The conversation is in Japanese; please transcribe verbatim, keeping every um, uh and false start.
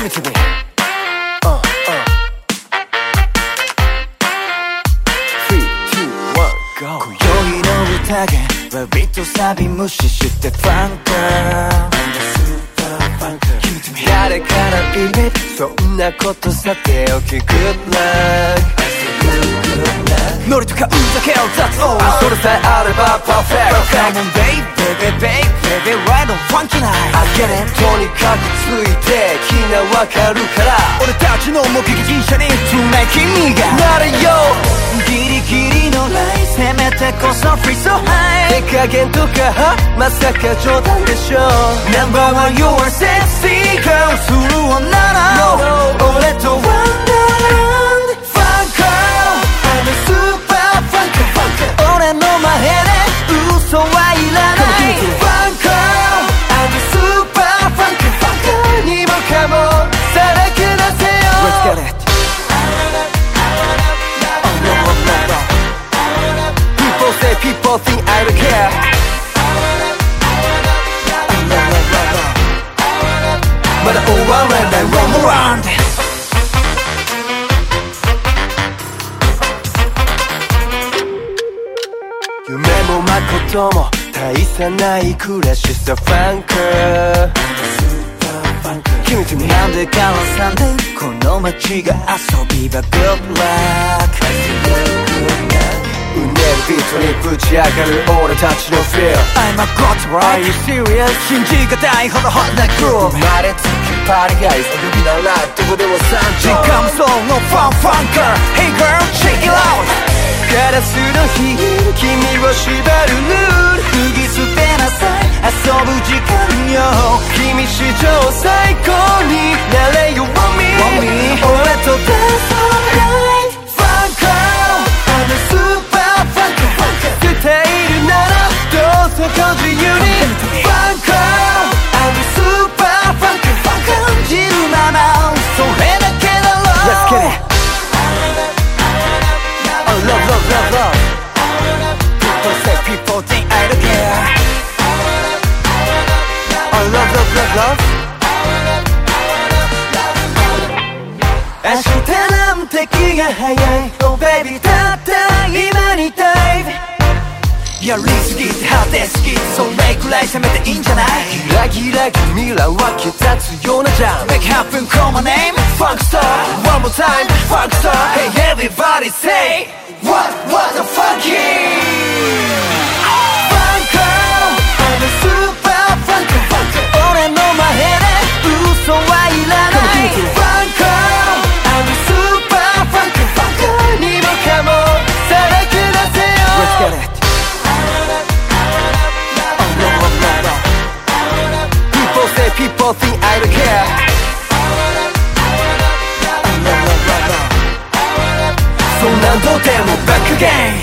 Give it to me. Uh, uh. three, two, one, go. 今宵の宴はビートサビ無視してファンカー誰からビビッそんなことさておき Good luck ノリとか運だけを That's all それさえあれば Perfect Come on baby baby baby Ride on funky night I get it とにかくついて気がわかるから俺たちの目撃者に Tonight 君がなれよギリギリのライン攻めてこそ Free so high 手加減とかはまさか冗談でしょ Number one you are sexy girl する女なの俺と Wonderland Fun girl I'm a super fun girl 俺の前で嘘はいらない Fun girl I'm a super fun girl にもかもさらけ出せよ Let's get it People say people think I don't careまだ終わらない Roam around 夢も誠も大差ない暮らしさファンカー君とになんでからさんでこの街が遊び場 Good luck うねるビートにぶち上がる俺たちの Feel I'm a god Are you serious? 信じがたいほど Hot like groove 生まれつきパリガイズ呼びならどこでも参時間そうのファンファンカー Hey girl check it out ガラスのヒール君を縛るルール脱ぎ捨てなさい遊ぶ時間よ君史上最高になれよ Want me 俺と Dance alright Fun girl I'm a super fun girl 捨ているならどうぞご自由に Fun girl I'm a super fun girl 感じるままそれだけだろ Let's get it Oh love love love love People say people think I don't care Oh love love love love 明日なんて気が早い Oh baby たった今にタイムやりすぎて果てすぎてそれくらい攻めていいんじゃないギラギラ君らは気立つようなジャン Make happen call my name Funk star One more time Funk star Hey everybody say What what the funky Fun girl I'm a super fun girl 俺の前で嘘はいらない Fun girl I'm a super fun girl にもかもさらけ出せよ Let's get it Oh no no no no People say people think I don't care そんなんどうでもバックゲーム